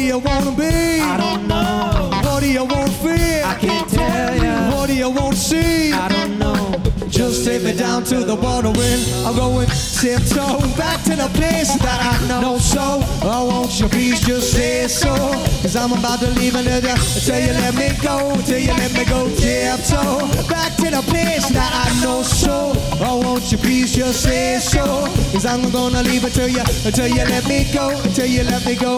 you wanna be? I don't know. What do you wanna feel? I can't tell ya. What do you wanna see? I don't know. Just take me down to the water when I'm going tiptoe back to the place that I know. So I want you, please just say so, 'cause I'm about to leave another till you let me go, till you let me go tiptoe back to the place that I know. So I want you, please just say so, 'cause I'm gonna leave it till you let me go, till you let me go.